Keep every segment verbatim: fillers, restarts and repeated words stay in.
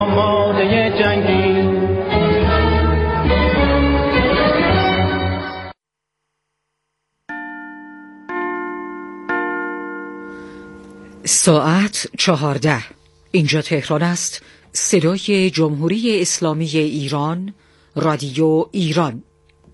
آماده جنگی ساعت چهارده. اینجا تهران است. صدای جمهوری اسلامی ایران، رادیو ایران.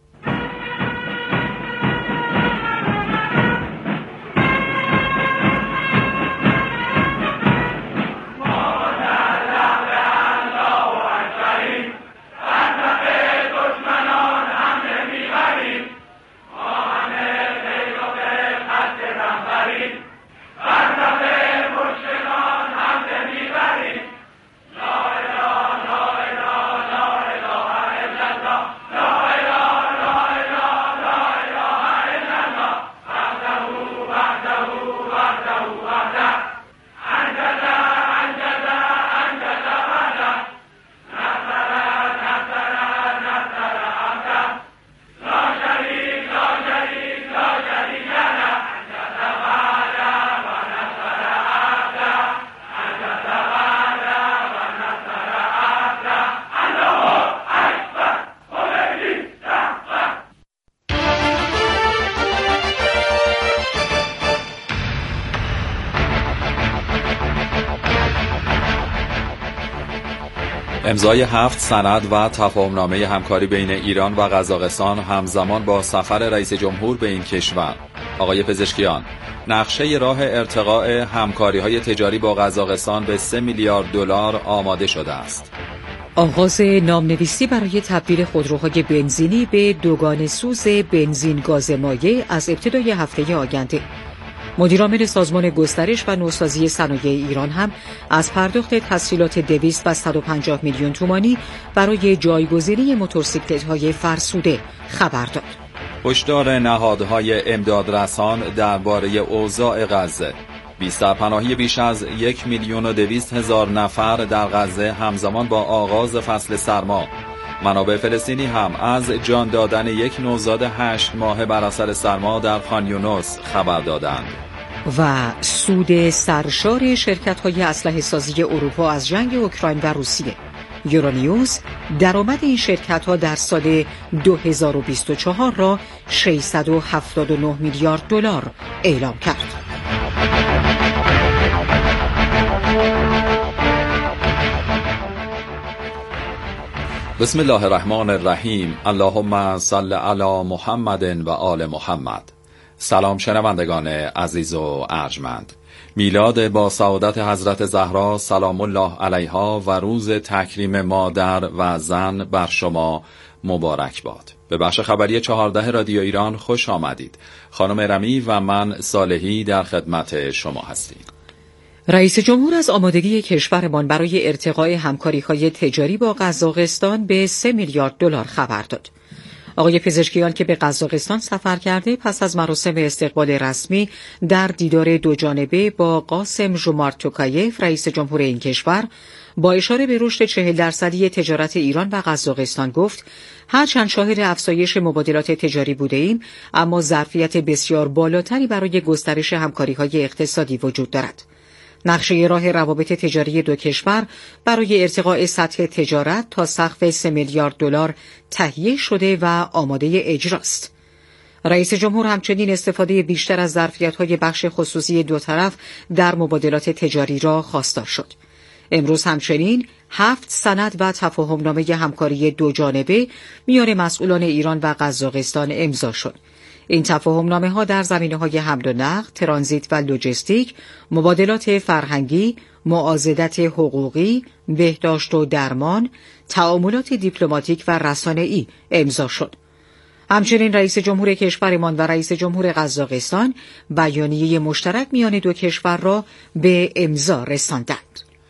امضای هفت سند و تفاهمنامه همکاری بین ایران و قزاقستان همزمان با سفر رئیس جمهور به این کشور. آقای پزشکیان، نقشه راه ارتقاء همکاری‌های تجاری با قزاقستان به سه میلیارد دلار آماده شده است. آغاز نامنویسی برای تبدیل خودروهای بنزینی به دوگانه سوز بنزین گاز مایع از ابتدای هفته آینده. مدیرعامل سازمان گسترش و نوسازی صنایع ایران هم از پرداخت تسهیلات دویست و صد و پنجاه میلیون تومانی برای جایگزینی موتورسیکلت‌های فرسوده خبر داد. هشدار نهادهای امدادرسان درباره اوضاع غزه. بی سرپناهی بیش از یک میلیون و دویست هزار نفر در غزه همزمان با آغاز فصل سرما. منابع فلسطینی هم از جان دادن یک نوزاد هشت ماهه بر اثر سرما در خان یونس خبر دادند. و سود سرشار شرکت‌های اسلحه سازی اروپا از جنگ اوکراین و روسیه. یورونیوز درآمد این شرکت‌ها در سال دو هزار و بیست و چهار را ششصد و هفتاد و نه میلیارد دلار اعلام کرد. بسم الله الرحمن الرحیم. اللهم صل علی محمد و آل محمد. سلام شنوندگان عزیز و ارجمند. میلاد با سعادت حضرت زهرا سلام الله علیها و روز تکریم مادر و زن بر شما مبارک باد. به بخش خبری چهارده رادیو ایران خوش آمدید. خانم رمی و من صالحی در خدمت شما هستیم. رئیس جمهور از آمادگی کشورمان برای ارتقاء همکاری‌های تجاری با قزاقستان به سه میلیارد دلار خبر داد. آقای پزشکیان که به قزاقستان سفر کرده پس از مراسم استقبال رسمی در دیدار دو جانبه با قاسم ژومارت توکایف رئیس جمهور این کشور با اشاره به رشد چهل درصدی تجارت ایران و قزاقستان گفت هرچند شاهد افزایش مبادلات تجاری بوده ایم اما ظرفیت بسیار بالاتری برای گسترش همکاری‌های اقتصادی وجود دارد. نقشه راه روابط تجاری دو کشور برای ارتقاء سطح تجارت تا سقف سه میلیارد دلار تهیه شده و آماده اجراست. رئیس جمهور همچنین استفاده بیشتر از ظرفیت‌های بخش خصوصی دو طرف در مبادلات تجاری را خواستار شد. امروز همچنین هفت سند و تفاهمنامه همکاری دو جانبه میان مسئولان ایران و قزاقستان امضا شد. این تفاهمنامه ها در زمینه‌های حمل و نقل، ترانزیت و لوجستیک، مبادلات فرهنگی، معاضدت حقوقی، بهداشت و درمان، تعاملات دیپلماتیک و رسانه‌ای امضا شد. همچنین رئیس جمهور کشورمان و رئیس جمهور قزاقستان بیانیه مشترک میان دو کشور را به امضا رساندند.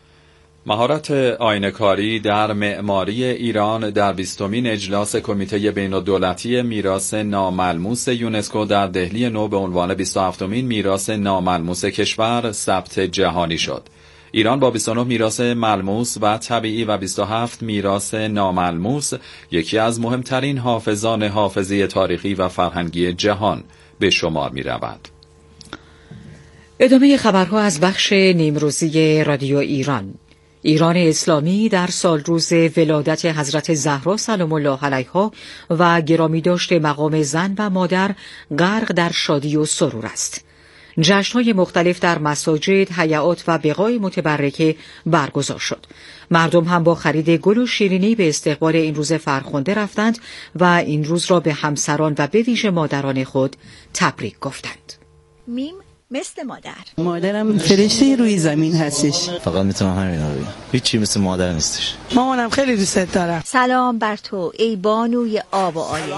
مهارت آینه‌کاری در معماری ایران در بیستمین اجلاس کمیته بین‌الدولتی میراث ناملموس یونسکو در دهلی نو به عنوان بیست و هفتمین میراث ناملموس کشور ثبت جهانی شد. ایران با بیست و نه میراث ملموس و طبیعی و بیست و هفت میراث ناملموس یکی از مهمترین حافظان حافظه تاریخی و فرهنگی جهان به شمار می رود. ادامه خبرها از بخش نیمروزی رادیو ایران. ایران اسلامی در سال روز ولادت حضرت زهرا سلام الله علیها و گرامی داشت مقام زن و مادر غرق در شادی و سرور است. جشن‌های مختلف در مساجد، هیئات و بقاع متبرکه برگزار شد. مردم هم با خرید گل و شیرینی به استقبال این روز فرخنده رفتند و این روز را به همسران و به ویژه مادران خود تبریک گفتند. میم مثل مادر. مادرم فرشته روی زمین هستش. فقط میتونم همینا بگم. هیچی مثل مادر نیستش. مامانم خیلی دوست دارم. سلام بر تو ای بانوی آب و آینه.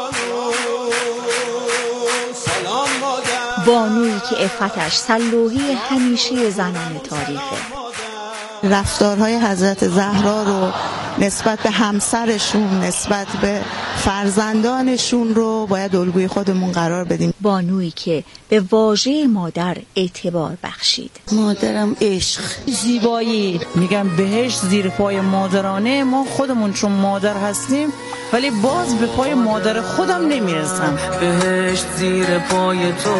بانویی که عفتش سلوحی همیشه زنان تاریخه. رفتارهای حضرت زهرا رو نسبت به همسرشون، نسبت به فرزندانشون رو باید الگوی خودمون قرار بدیم. بانویی که به واژه مادر اعتبار بخشید. مادرم عشق، زیبایی، میگم بهشت زیر پای مادرانه. ما خودمون چون مادر هستیم ولی باز به پای مادر خودم نمیرسم. بهشت زیر پای تو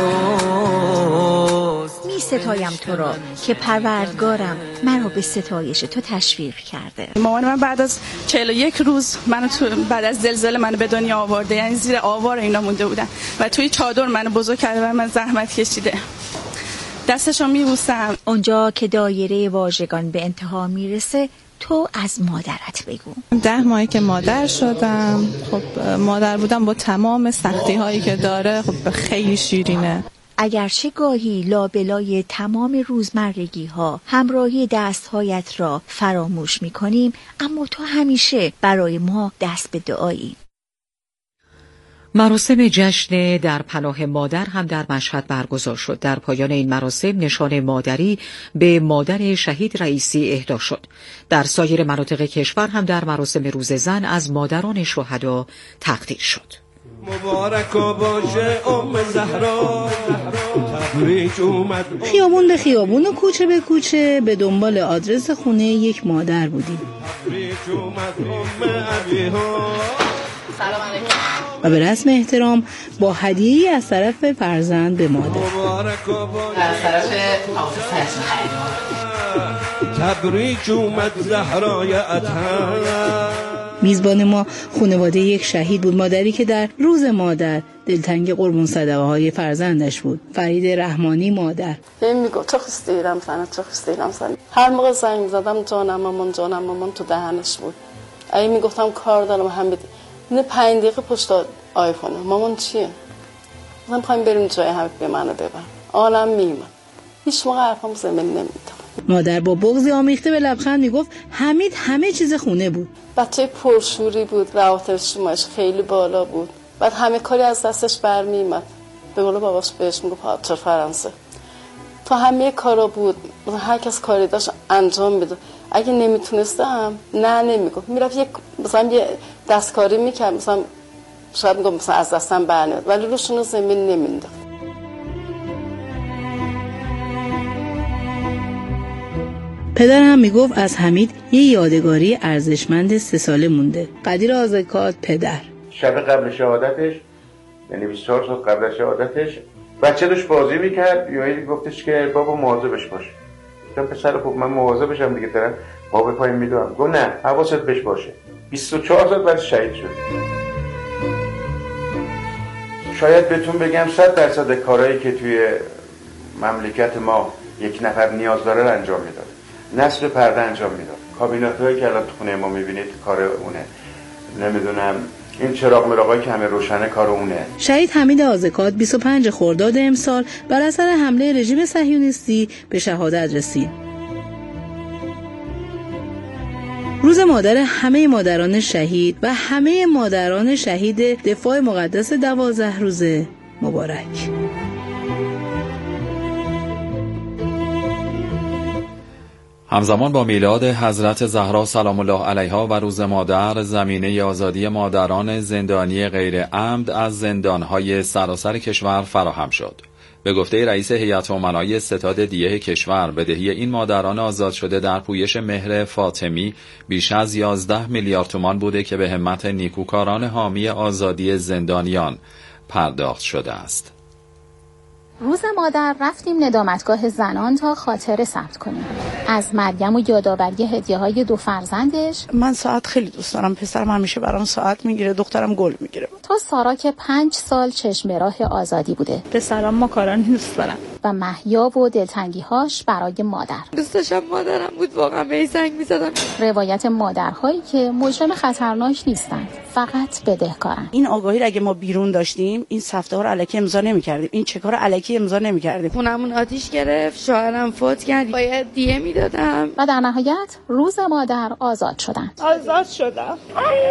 می ستایم تو را که پروردگارم مرا به ستایش تو تشویق کرده. مامان من بعد از چهل و یک روز منو تو بعد از زلزله منو به دنیا آورده، یعنی زیر آوار اینا مونده بودن و توی چادر منو بزرگ کرده و من زحمت کشیده. دستشو میبوسم. اونجا که دایره واژگان به انتها میرسه تو از مادرت بگو. ده ماهی که مادر شدم. خب مادر بودم با تمام سختی هایی که داره خب خیلی شیرینه. اگرچه گاهی لابلای تمام روزمرگی ها همراهی دستهایت را فراموش می کنیم، اما تو همیشه برای ما دست به دعایی. مراسم جشن در پناه مادر هم در مشهد برگزار شد. در پایان این مراسم نشان مادری به مادر شهید رئیسی اهدا شد. در سایر مناطق کشور هم در مراسم روز زن از مادران شهدا تقدیر شد. مبارک باشه ام زهرا، تبریک اومد. خیابون به خیابون و کوچه به کوچه به دنبال آدرس خونه یک مادر بودیم. تبریک اومد ام ابیها. سلام علیکم. و به رسم احترام با هدیه‌ای از طرف فرزند به مادر. مبارک باشه از طرف آفیس تبریک اومد زهرای اطهر. میزبان ما خانواده یک شهید بود، مادری که در روز مادر دلتنگ قربون صدقه های فرزندش بود. فرید رحمانی مادر. این میگو çok istedim sana çok istedim sana. هر موقع زنگ می‌زدم جانم مامان جانم مامان تو دهنش بود. اگه میگفتم کار دارم هم بده. نه پنج دقیقه پشت آیفون. مامان چیه؟ من می‌خوام بریم جای هم به منو ببر. عالم میومد. هیچ موقع حرفم زمین نمی‌داد. مادر با بغضی آمیخته به لبخند میگفت حمید همه چیز خونه بود. بچه پرشوری بود، روابط اجتماعیش خیلی بالا بود. بعد همه کاری از دستش برمی‌آمد. به قول باباش بهش میگفت پاتر فرانسه. تو همه کارا بود. مثلا هر کس کاری داشت انجام میداد. اگه نمیتونستم نه نمیگفت. میرفت یک مثلا یه دستکاری میکرد، مثلا شاید میگم مثلا از دستم برنمیاد، ولی روشونو زمین نمینداخت. پدر هم میگفت از حمید یه یادگاری ارزشمند سه ساله مونده. قدیر آزکات پدر. شب قبل شهادتش، یعنی بیست و چهار سال قبل شهادتش، بچه داشت بازی میکرد، یهویی گفتش که بابا مواظبش باش. گفتم پسر خوب من مواظبشم دیگه، طرف پا به پای میدوام. گفت نه حواست بهش باشه. بیست و چهار سال بعد شهید شد. شاید بهتون بگم صد درصد کارهایی که توی مملکت ما یک نفر نیاز داره رو انجام میداد. نصب پرده انجام میداد. کابیناتایی که الان تو خونه ما میبینید کار اونه. نمیدونم این چراغ مراغایی که همه روشنه کار اونه. شهید حمید آزکات بیست و پنج خرداد امسال بر اثر حمله رژیم صهیونیستی به شهادت رسید. روز مادر همه مادران شهید و همه مادران شهید دفاع مقدس دوازده روزه مبارک. همزمان با میلاد حضرت زهرا سلام الله علیها و روز مادر، زمینه آزادی مادران زندانی غیر عمد از زندانهای سراسر کشور فراهم شد. به گفته رئیس هیئت امنای ستاد دیه کشور، بدهی این مادران آزاد شده در پویش مهر فاطمی بیش از یازده میلیارد تومان بوده که به همت نیکوکاران حامی آزادی زندانیان پرداخت شده است. روز مادر رفتیم ندامتگاه زنان تا خاطره ثبت کنیم از مریم و یادآوری هدیه‌های دو فرزندش. من ساعت خیلی دوست دارم، پسرم همیشه برام ساعت میگیره، دخترم گل میگیره. تا سارا که پنج سال چشم به راه آزادی بوده. پسرم ماکارونی دوست دارم. و مهیا و دلتنگی‌هاش برای مادر. دوست داشتم مادرم بود، واقعا به زنگ می‌زدم. روایت مادرهایی که مجرم خطرناک نیستند، فقط بدهکارن. این آگاهی را اگه ما بیرون داشتیم، این سفته‌ها رو الکی امضا نمی‌کردیم، این چک‌ها رو الکی امضا نمی‌کردیم. خونمون آتیش گرفت، شوهرم فوت کرد، باید دیه میدادم. و در نهایت روز مادر آزاد شدن. آزاد شدم.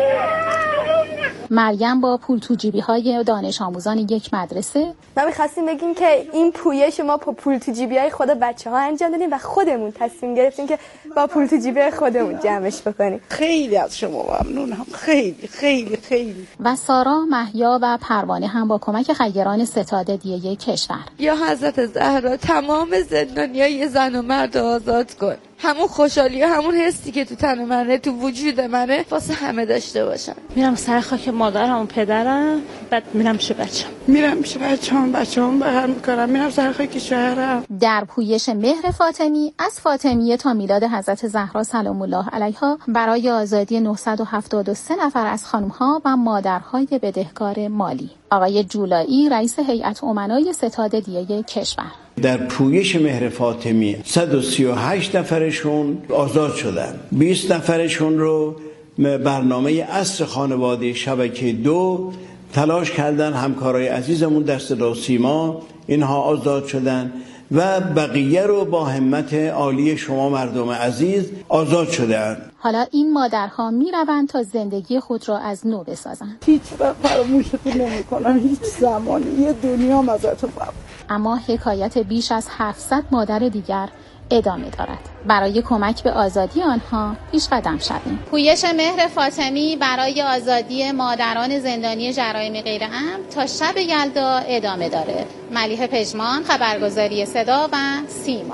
مریم با پول تو جیبی‌های دانش آموزان یک مدرسه. ما می‌خواستیم بگیم که این پویش ما با پول تو جیبی‌های خود بچه‌ها انجام دادیم و خودمون تصمیم گرفتیم که با پول تو جیبه خودمون جمعش بکنیم. خیلی از شما ممنونم، خیلی خیلی خیلی. و سارا، مهیا و پروانه هم با کمک خیران ستاد دیه کشور. یا حضرت زهرا تمام زندانیای زن و مرد آزاد کن. همون خوشحالی و همون حسی که تو تن منه، تو وجود منه، واسه همه داشته باشن. میرم سر خاک مادرم و پدرم، بعد میرم پیش بچه‌م. میرم پیش بچه‌م، بچه‌م بغل میکنم، میرم سر خاک شوهرم. در پویش مهر فاطمی از فاطمیه تا میلاد حضرت زهرا سلام الله علیها برای آزادی نهصد و هفتاد و سه نفر از خانم‌ها و مادرهای بدهکار مالی. آقای جولایی رئیس هیئت امنای ستاد دیه کشور. در پویش مهر فاطمی صد و سی و هشت نفرشون آزاد شدن. بیست نفرشون رو برنامه عصر خانواده شبکه دو تلاش کردن، همکارای عزیزمون در صدا و سیما، اینها آزاد شدن و بقیه رو با همت عالی شما مردم عزیز آزاد شدن. حالا این مادرها می روند تا زندگی خود را از نو بسازند. هیچ وقت فراموشتون نمی کنم، هیچ زمانی، یه دنیا ازتون ممنون. اما حکایت بیش از هفتصد مادر دیگر ادامه دارد. برای کمک به آزادی آنها پیش قدم شویم. پویش مهر فاطمی برای آزادی مادران زندانی جرایم غیر امن تا شب یلدا ادامه داره. ملیحه پژمان، خبرگزاری صدا و سیما.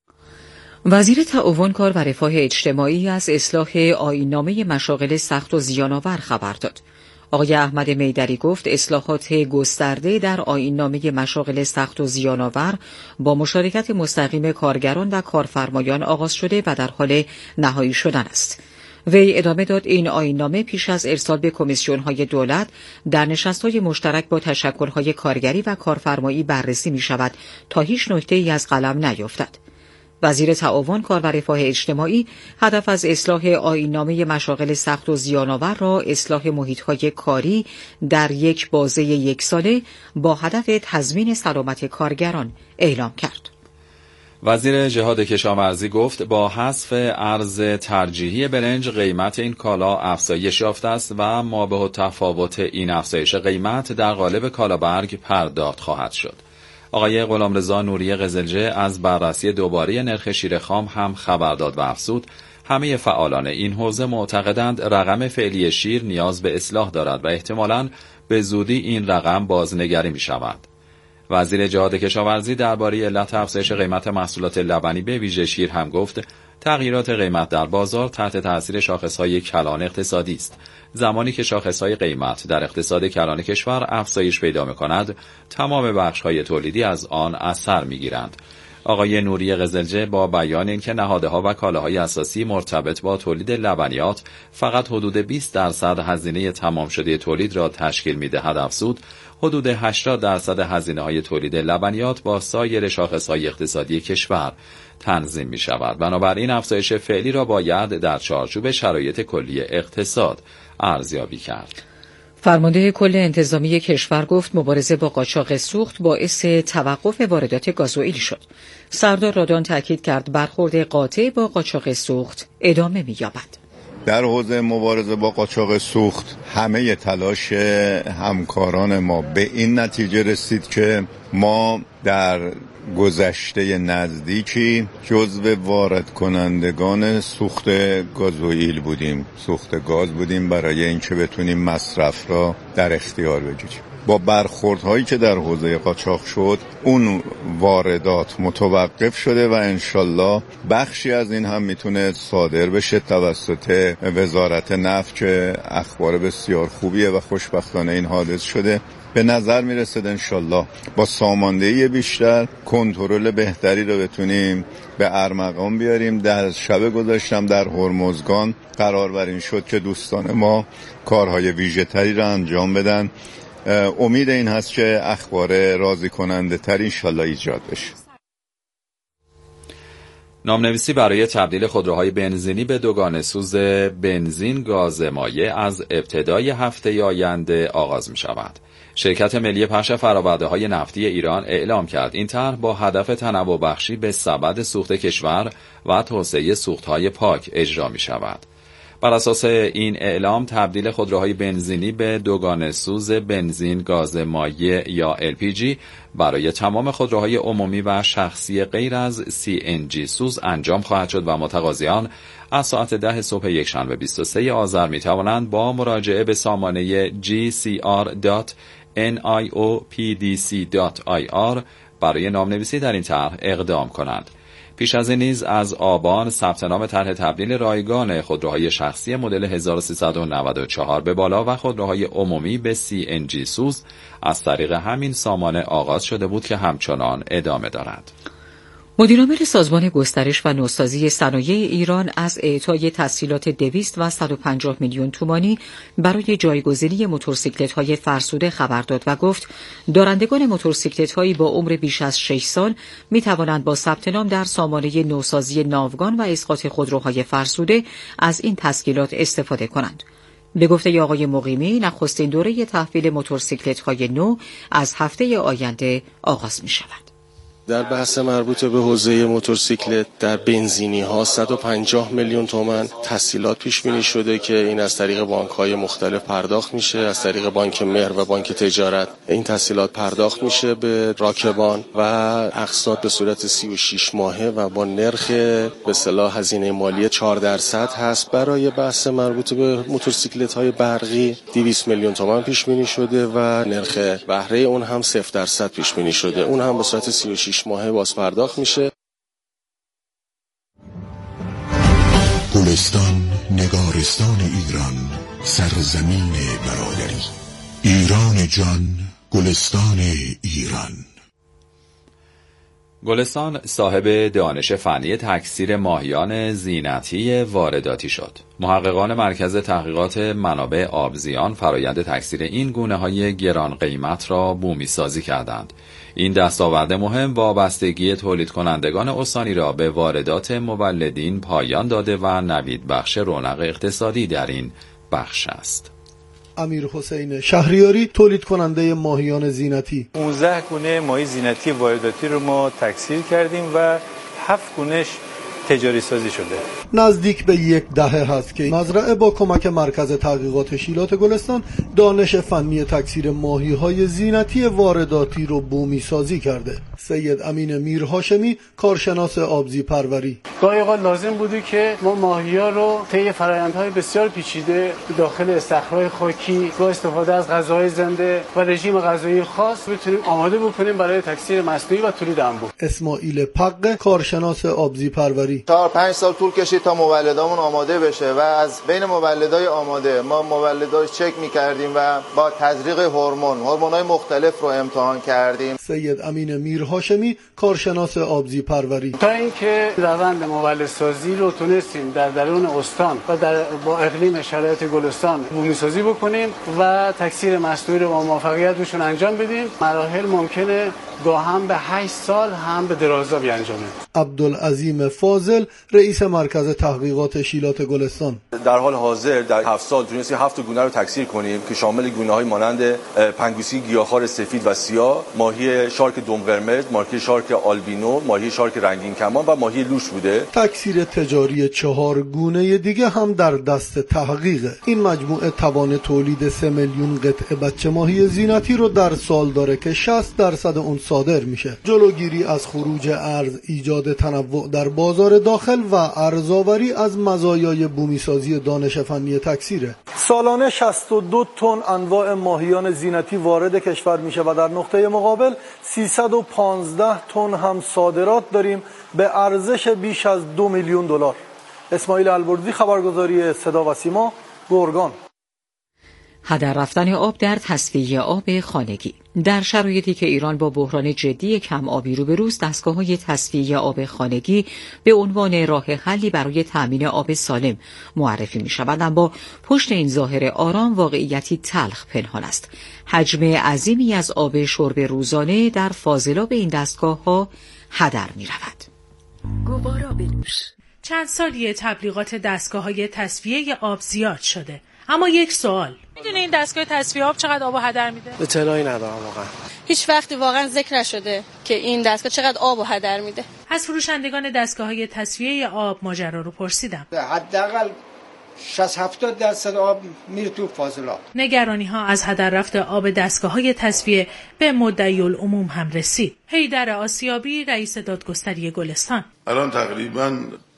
وزیر تعاون، کار و رفاه اجتماعی از اصلاح آیین‌نامه مشاغل سخت و زیان‌آور خبر داد. آقای احمد میدری گفت اصلاحات گسترده در آیین‌نامه مشاغل سخت و زیان‌آور با مشارکت مستقیم کارگران و کارفرمایان آغاز شده و در حال نهایی شدن است. وی ادامه داد این آیین‌نامه پیش از ارسال به کمیسیون‌های دولت در نشست‌های مشترک با تشکل‌های کارگری و کارفرمایی بررسی می‌شود تا هیچ نکته‌ای از قلم نیفتد. وزیر تعاون، کار و رفاه اجتماعی هدف از اصلاح آیین‌نامه مشاغل سخت و زیان‌آور را اصلاح محیط‌های کاری در یک بازه یک ساله با هدف تضمین سلامت کارگران اعلام کرد. وزیر جهاد کشاورزی گفت با حذف ارز ترجیحی برنج قیمت این کالا افزایش یافته است و مابه تفاوت این افزایش قیمت در قالب کالابرگ پرداخت خواهد شد. آقای غلامرضا نوری قزلجه از بررسی دوباره نرخ شیر خام هم خبر داد و افزود همه فعالان این حوزه معتقدند رقم فعلی شیر نیاز به اصلاح دارد و احتمالاً به زودی این رقم بازنگری می شود. وزیر جهاد کشاورزی درباره علت افزایش قیمت محصولات لبنی به ویژه شیر هم گفت تغییرات قیمت در بازار تحت تاثیر شاخص‌های کلان اقتصادی است. زمانی که شاخص‌های قیمت در اقتصاد کلان کشور افزایش پیدا می‌کند، تمام بخش‌های تولیدی از آن اثر می‌گیرند. آقای نوری قزلجه با بیان اینکه نهادها و کالاهای اساسی مرتبط با تولید لبنیات فقط حدود بیست درصد هزینه تمام شده تولید را تشکیل می‌دهد افزود حدود هشتاد درصد هزینه‌های تولید لبنیات با سایر شاخص‌های اقتصادی کشور تنظیم می شود. بنابراین افزایش فعلی را باید در چارچوب شرایط کلی اقتصاد ارزیابی کرد. فرمانده کل انتظامی کشور گفت مبارزه با قاچاق سوخت باعث توقف واردات گازوئیل شد. سردار رادان تاکید کرد برخورد قاطع با قاچاق سوخت ادامه می یابد. در حوزه مبارزه با قاچاق سوخت همه تلاش همکاران ما به این نتیجه رسید که ما در گذشته نزدیکی جزو وارد کنندگان سوخت گازوئیل بودیم، سوخت گاز بودیم برای اینکه بتونیم مصرف را در اختیار بگیریم. با برخوردهایی که در حوزه قاچاق شد اون واردات متوقف شده و انشالله بخشی از این هم میتونه صادر بشه توسط وزارت نفت که اخبار بسیار خوبیه و خوشبختانه این حادث شده. به نظر میرسد انشالله با ساماندهی بیشتر کنترل بهتری رو بتونیم به ارمغان بیاریم. در شب گذاشتم در هرمزگان قرار بر این شد که دوستان ما کارهای ویژه‌تری رو انجام بدن. امید این هست که اخبار راضی کننده تر انشالله ایجاد بشه. نامنویسی برای تبدیل خودروهای بنزینی به دوگانه سوز بنزین گاز مایع از ابتدای هفته آینده آغاز می شود. شرکت ملی پخش فرآورده‌های نفتی ایران اعلام کرد این طرح با هدف تنوع بخشی به سبد سوخت کشور و توسعه سوخت‌های پاک اجرا می شود. بر اساس این اعلام تبدیل خودروهای بنزینی به دوگانه سوز بنزین گاز مایع یا ال پی جی برای تمام خودروهای عمومی و شخصی غیر از سی ان جی سوز انجام خواهد شد و متقاضیان از ساعت ده صبح یکشنبه بیست و سوم آذر می توانند با مراجعه به سامانه جی سی آر دات ان آی او پی دی سی دات آی آر برای نامنویسی در این طرح اقدام کنند. پیش از این نیز از آبان ثبت نام طرح تبدیل رایگان خودروهای شخصی مدل هزار و سیصد و نود و چهار به بالا و خودروهای عمومی به سی ان جی سوز از طریق همین سامانه آغاز شده بود که همچنان ادامه دارد. مدیرعامل سازمان گسترش و نوسازی صنایع ایران از اعطای تسهیلات دویست و صد و پنجاه میلیون تومانی برای جایگزینی موتورسیکلت‌های فرسوده خبر داد و گفت دارندگان موتورسیکلت‌هایی با عمر بیش از شش سال می‌توانند با ثبت نام در سامانه نوسازی ناوگان و اسقاط خودروهای فرسوده از این تسهیلات استفاده کنند. به گفته آقای مقیمی، نخستین دوره تحویل موتورسیکلت‌های نو از هفته آینده آغاز می‌شود. در بحث مربوط به حوزه موتورسیکلت در بنزینی ها صد و پنجاه میلیون تومان تسهیلات پیش بینی شده که این از طریق بانک های مختلف پرداخت میشه. از طریق بانک مهر و بانک تجارت این تسهیلات پرداخت میشه به راکبان و اقساط به صورت سی و شش ماهه و با نرخ به اصطلاح هزینه مالی چهار درصد هست. برای بحث مربوط به موتورسیکلت های برقی دویست میلیون تومان پیش بینی شده و نرخ بهره اون هم صفر درصد پیش بینی شده. اون هم به صورت سی و شش ماهه باز پرداخت میشه. گلستان، نگارستان ایران، سرزمین برادری، ایران جان، گلستان ایران. گلستان صاحب دانش فنی تکثیر ماهیان زینتی وارداتی شد. محققان مرکز تحقیقات منابع آبزیان فرایند تکثیر این گونه‌های گران قیمت را بومی سازی کردند. این دستاورد مهم وابستگی تولید کنندگان استانی را به واردات مولدین پایان داده و نوید بخش رونق اقتصادی در این بخش است. امیر حسین شهریاری، تولید کننده ماهیان زینتی. پانزده گونه ماهی زینتی وارداتی رو ما تکثیر کردیم و هفت گونهش تجاری سازی شده. نزدیک به یک دهه هست که مزرعه با کمک مرکز تحقیقات شیلات گلستان دانش فنی تکثیر ماهی‌های زینتی وارداتی رو بومی سازی کرده. سید امین میر هاشمی، کارشناس آبزی پروری: گاهی اوقات لازم بوده که ما ماهی‌ها رو طی فرآیندهای بسیار پیچیده داخل استخرهای خاکی با استفاده از غذاهای زنده و رژیم غذایی خاص بتونیم آماده بکنیم برای تکثیر مصنوعی و تولید انبوه. اسماعیل پقه، کارشناس آبزی پروری: چهار پنج سال طول کشید تا مولدامون آماده بشه و از بین مولدای آماده ما مولدای چک می‌کردیم و با تزریق هورمون هورمون‌های مختلف رو امتحان کردیم. سید امین میر هاشمی، کارشناس آبزی پروری: تا اینکه روند مولدسازی رو تونستیم در درون استان و در با اقلیم شرایط گلستان بومی سازی بکنیم و تکثیر مصنوعی رو با موفقیت روشون انجام بدیم. مراحل ممکنه گاه هم به هشت سال هم به درازا بیانجامه. عبدالعظیم فاضل، رئیس مرکز تحقیقات شیلات گلستان: در حال حاضر در هفت سال تونستیم هفت گونه رو تکثیر کنیم که شامل گونه‌های مانند پنگوسی گیاهخوار سفید و سیاه، ماهی شارک دم قرمز، ماهی شارک آلبینو، ماهی شارک رنگین کمان و ماهی لوش بوده. تکثیر تجاری چهار گونه دیگه هم در دست تحقیقه. این مجموعه توان تولید سه میلیون قطعه بچه ماهی زینتی رو در سال داره که شصت درصد اون صادر میشه. جلوگیری از خروج ارز، ایجاد تنوع در بازار داخل و ارزآوری از مزایای بومیسازی دانش فنی تکثیره. سالانه شصت و دو تن انواع ماهیان زینتی وارد کشور میشه و در نقطه مقابل سیصد و پانزده تن هم صادرات داریم به ارزش بیش از دو میلیون دلار. اسماعیل البرزی، خبرگزاری صدا و سیما، گرگان. هدر رفتن آب در تصفیه آب خانگی. در شرایطی که ایران با بحران جدی کم آبی روبروست، دستگاه‌های تصفیه آب خانگی به عنوان راه حلی برای تأمین آب سالم معرفی می‌شوند، اما پشت این ظاهر آرام واقعیتی تلخ پنهان است. حجم عظیمی از آب شرب روزانه در فاضلاب این دستگاه‌ها هدر می‌رود. گوارا بنوش. چند سالیه تبلیغات دستگاه‌های تصفیه آب زیاد شده. اما یک سوال، میدونه این دستگاه تصفیه آب چقدر آب هدر میده؟ اطلاعی ندارم واقعا. هیچ وقتی واقعا ذکر نشده که این دستگاه چقدر آب هدر میده. از فروشندگان دستگاه‌های تصفیه آب ماجرا رو پرسیدم. حداقل شصت هفتاد درصد آب میره تو فاضلاب. نگرانی‌ها از هدر رفت آب دستگاه‌های تصفیه به مدعی العموم هم رسید. حیدر آسیابی، رئیس دادگستری گلستان: الان تقریبا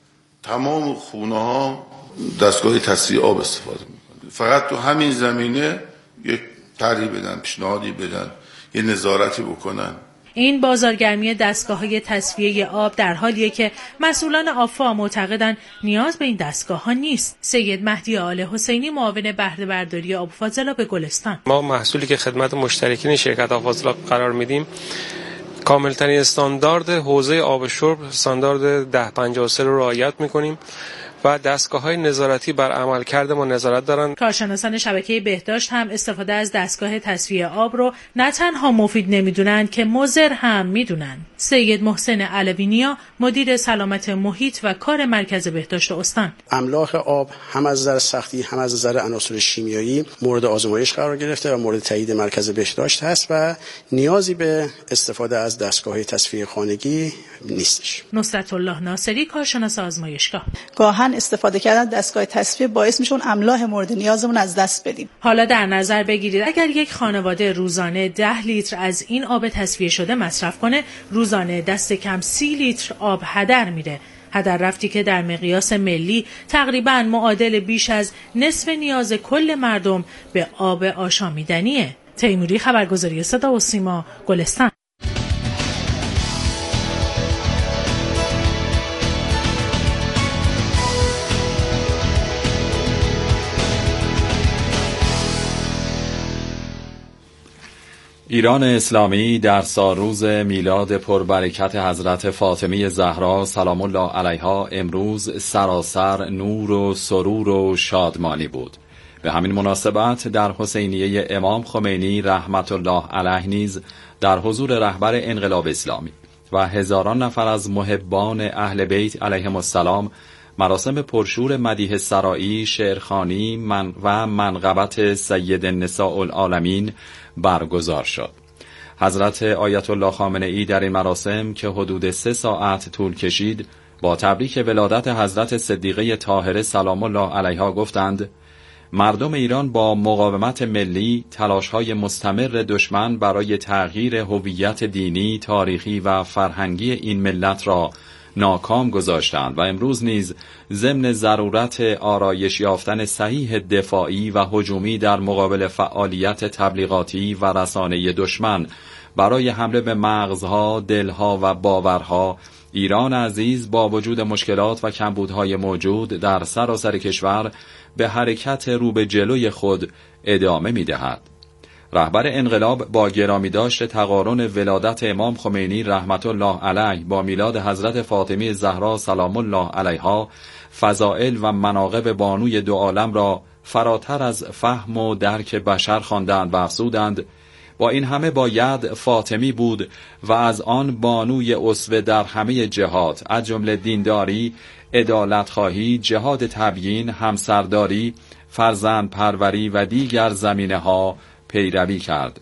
تمام خونه‌ها دستگاه تصفیه آب استفاده میکنه. فقط تو همین زمینه یک طرحی بدن، پیشنهادی بدن، یه نظارتی بکنن. این بازارگرمی دستگاه‌های تصفیه آب در حالیه که مسئولان آفا معتقدن نیاز به این دستگاه‌ها نیست. سید مهدی آل حسینی، معاون بهره برداری آب فاضلاب گلستان: ما محصولی که خدمت مشترکین شرکت آب فاضلاب قرار میدیم کاملترین استاندارد حوزه آب شرب، استاندارد ده پنجاه و سه رو رعایت میکنیم و دستگاه‌های نظارتی بر عملکرد ما نظارت دارن. کارشناسان شبکه بهداشت هم استفاده از دستگاه تصفیه آب رو نه تنها مفید نمیدونن که مضر هم میدونن. سید محسن علوی‌نیا، مدیر سلامت محیط و کار مرکز بهداشت استان: املاح آب هم از نظر سختی هم از نظر عناصر شیمیایی مورد آزمایش قرار گرفته و مورد تایید مرکز بهداشت هست و نیازی به استفاده از دستگاه تصفیه خانگی نیستش. نصرت الله ناصری، کارشناس آزمایشگاه: گاهن استفاده کردن دستگاه تصفیه باعث میشه اون املاح مورد نیازمون از دست بدیم. حالا در نظر بگیرید اگر یک خانواده روزانه ده لیتر از این آب تصفیه شده مصرف کنه، روزانه دست کم سی لیتر آب هدر میره. هدر رفتی که در مقیاس ملی تقریباً معادل بیش از نصف نیاز کل مردم به آب آشامیدنیه. تیموری، خبرگزاری صدا و سیما، گلستان. ایران اسلامی در سالروز میلاد پربرکت حضرت فاطمی زهرا سلام الله علیها امروز سراسر نور و سرور و شادمانی بود. به همین مناسبت در حسینیه امام خمینی رحمت الله علیه نیز در حضور رهبر انقلاب اسلامی و هزاران نفر از محبان اهل بیت علیهم السلام مراسم پرشور مدیح سرایی، شعرخوانی من و منقبت سید النساء العالمین برگزار شد. حضرت آیت الله خامنه‌ای در این مراسم که حدود سه ساعت طول کشید با تبریک ولادت حضرت صدیقه طاهره سلام الله علیها گفتند: مردم ایران با مقاومت ملی تلاش‌های مستمر دشمن برای تغییر هویت دینی، تاریخی و فرهنگی این ملت را ناکام گذاشتند و امروز نیز ضمن ضرورت آرایش یافتن صحیح دفاعی و هجومی در مقابل فعالیت تبلیغاتی و رسانه دشمن برای حمله به مغزها، دلها و باورها، ایران عزیز با وجود مشکلات و کمبودهای موجود در سراسر کشور به حرکت رو به جلوی خود ادامه می‌دهد. رهبر انقلاب با گرامی داشت تقارن ولادت امام خمینی رحمت الله علیه با میلاد حضرت فاطمی زهرا سلام الله علیها فضائل و مناقب بانوی دو عالم را فراتر از فهم و درک بشر خواندند و افزودند: با این همه باید فاطمی بود و از آن بانوی اسوه در همه جهات از جمله دینداری، عدالت‌خواهی، جهاد تبیین، همسرداری، فرزند پروری و دیگر زمینه‌ها پیروی کرد.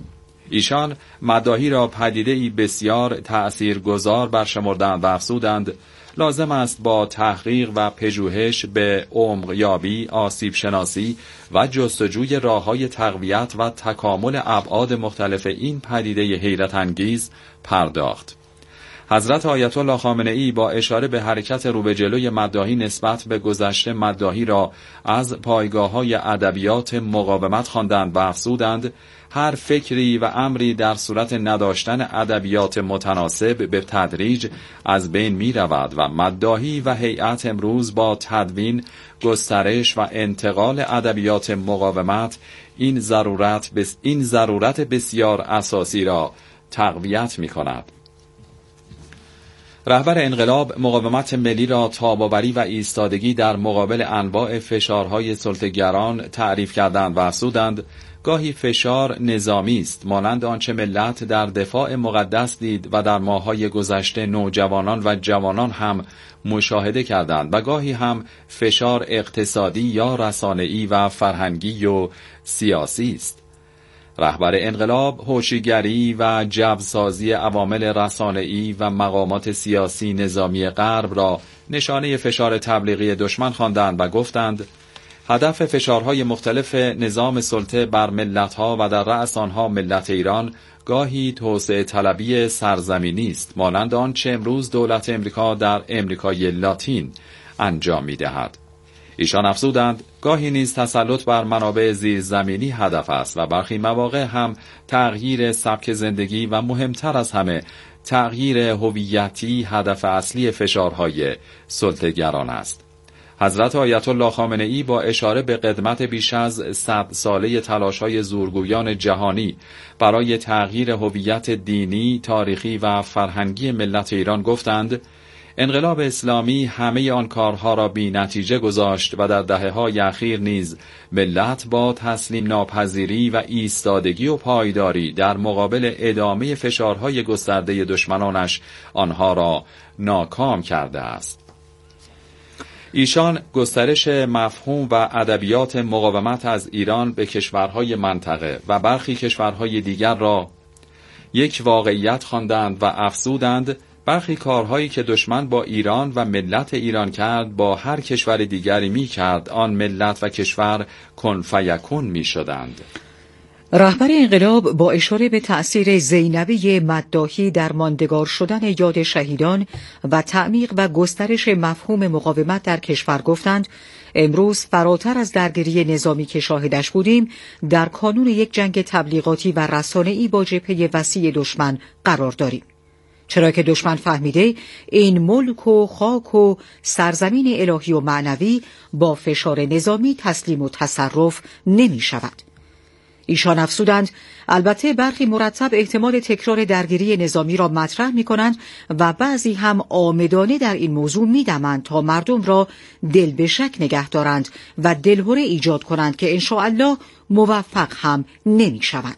ایشان مداحی را پدیده‌ای بسیار تأثیرگذار برشمردند و افزودند لازم است با تحقیق و پژوهش به عمق یابی، آسیب شناسی و جستجوی راه‌های تقویت و تکامل ابعاد مختلف این پدیده حیرت انگیز پرداخت. حضرت آیت الله خامنه‌ای با اشاره به حرکت رو به جلوی مداحی نسبت به گذشته مداحی را از پایگاه‌های ادبیات مقاومت خواندند و افزودند هر فکری و امری در صورت نداشتن ادبیات متناسب به تدریج از بین می رود و مداحی و هیئت امروز با تدوین، گسترش و انتقال ادبیات مقاومت این ضرورت بس این ضرورت بسیار اساسی را تقویت می کند. رهبر انقلاب مقاومت ملی را تاب‌آوری و ایستادگی در مقابل انواع فشارهای سلطه‌گران تعریف کردند و افزودند گاهی فشار نظامی است مانند آنچه ملت در دفاع مقدس دید و در ماه‌های گذشته نوجوانان و جوانان هم مشاهده کردند و گاهی هم فشار اقتصادی یا رسانه‌ای و فرهنگی و سیاسی است. رهبر انقلاب هوشیگری و جوسازی عوامل رسانه‌ای و مقامات سیاسی نظامی غرب را نشانه فشار تبلیغی دشمن خواندند و گفتند هدف فشارهای مختلف نظام سلطه بر ملت‌ها و در رأس آنها ملت ایران گاهی توسعه طلبی سرزمینی است مانند آنچه امروز دولت امریکا در امریکای لاتین انجام می‌دهد. ایشان افزودند گاهی نیز تسلط بر منابع زیرزمینی هدف است و برخی مواقع هم تغییر سبک زندگی و مهمتر از همه تغییر هویتی هدف اصلی فشارهای سلطه‌گران است. حضرت آیت الله خامنه‌ای با اشاره به قدمت بیش از صد ساله تلاش‌های زورگویان جهانی برای تغییر هویت دینی، تاریخی و فرهنگی ملت ایران گفتند انقلاب اسلامی همه آن کارها را بی نتیجه گذاشت و در دهه‌های اخیر نیز ملت با تسلیم ناپذیری و ایستادگی و پایداری در مقابل ادامه فشارهای گسترده دشمنانش آنها را ناکام کرده است. ایشان گسترش مفهوم و ادبیات مقاومت از ایران به کشورهای منطقه و برخی کشورهای دیگر را یک واقعیت خواندند و افزودند برخی کارهایی که دشمن با ایران و ملت ایران کرد با هر کشور دیگری می کرد آن ملت و کشور کن فیکون می شدند. رهبر انقلاب با اشاره به تأثیر زینبی مداحی در ماندگار شدن یاد شهیدان و تعمیق و گسترش مفهوم مقاومت در کشور گفتند امروز فراتر از درگیری نظامی که شاهدش بودیم در کانون یک جنگ تبلیغاتی و رسانه‌ای با جبهه وسیع دشمن قرار داریم. چرا که دشمن فهمیده این ملک و خاک و سرزمین الهی و معنوی با فشار نظامی تسلیم و تصرف نمی شود. ایشان افزودند البته برخی مرتب احتمال تکرار درگیری نظامی را مطرح می کنند و بعضی هم عامدانه در این موضوع می دمند تا مردم را دل به شک نگه دارند و دلهره ایجاد کنند که انشاءالله موفق هم نمی شوند.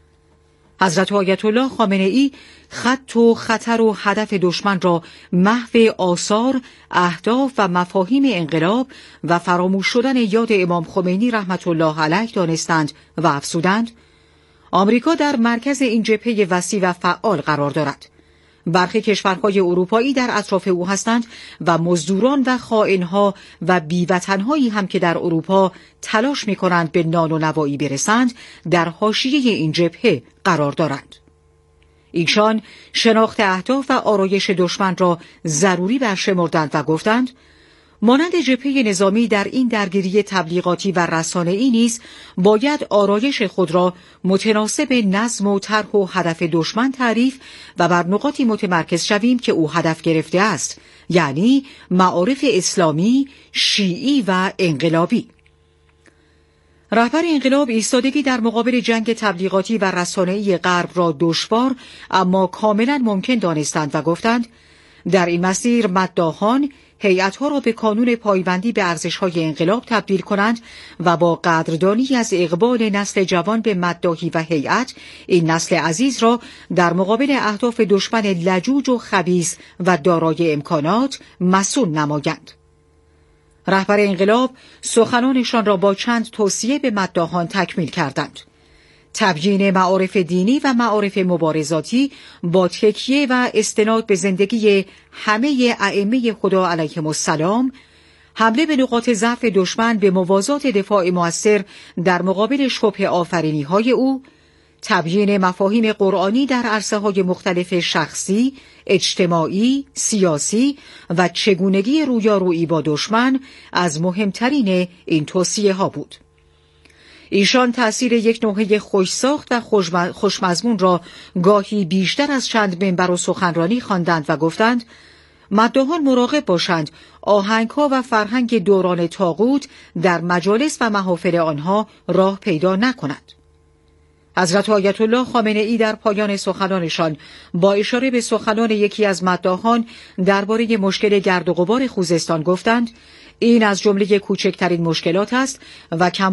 حضرت آیت الله خامنه‌ای خط و خطر و هدف دشمن را محو آثار، اهداف و مفاهیم انقلاب و فراموش شدن یاد امام خمینی رحمت الله علیه دانستند و افزودند آمریکا در مرکز این جبهه وسیع و فعال قرار دارد. برخی کشورهای اروپایی در اطراف او هستند و مزدوران و خائنها و بیوطنهایی هم که در اروپا تلاش می‌کنند به نان و نوایی برسند در حاشیه این جبهه قرار دارند. ایشان شناخت اهداف و آرایش دشمن را ضروری برشمردند و گفتند مانند جبهه نظامی در این درگیری تبلیغاتی و رسانه‌ای نیز باید آرایش خود را متناسب نظم و طرح و هدف دشمن تعریف و بر نقاطی متمرکز شویم که او هدف گرفته است، یعنی معارف اسلامی، شیعی و انقلابی. رهبر انقلاب ایستادگی در مقابل جنگ تبلیغاتی و رسانه‌ای غرب را دشوار اما کاملا ممکن دانستند و گفتند در این مسیر مداحان هیئت‌ها را به کانون پایبندی به ارزش‌های انقلاب تبدیل کنند و با قدردانی از اقبال نسل جوان به مداحی و هیئت این نسل عزیز را در مقابل اهداف دشمن لجوج و خبیث و دارای امکانات مصون نمایند. رهبر انقلاب سخنانشان را با چند توصیه به مداحان تکمیل کردند. تبیین معارف دینی و معارف مبارزاتی با تکیه و استناد به زندگی همه ائمه خدا علیهم السلام، حمله به نقاط ضعف دشمن به موازات دفاع مؤثر در مقابل شبه آفرینی های او، تبیین مفاهیم قرآنی در عرصه‌های مختلف شخصی، اجتماعی، سیاسی و چگونگی رویارویی با دشمن از مهمترین این توصیه ها بود. ایشان تأثیر یک نوحه خوش‌ساخت و خوشمضمون را گاهی بیشتر از چند منبر و سخنرانی خواندند و گفتند مداحان مراقب باشند آهنگ‌ها و فرهنگ دوران طاغوت در مجالس و محافل آنها راه پیدا نکند. حضرت آیت الله خامنه‌ای در پایان سخنانشان با اشاره به سخنان یکی از مداحان درباره مشکل گرد و غبار خوزستان گفتند این از جمله کوچکترین مشکلات است و کم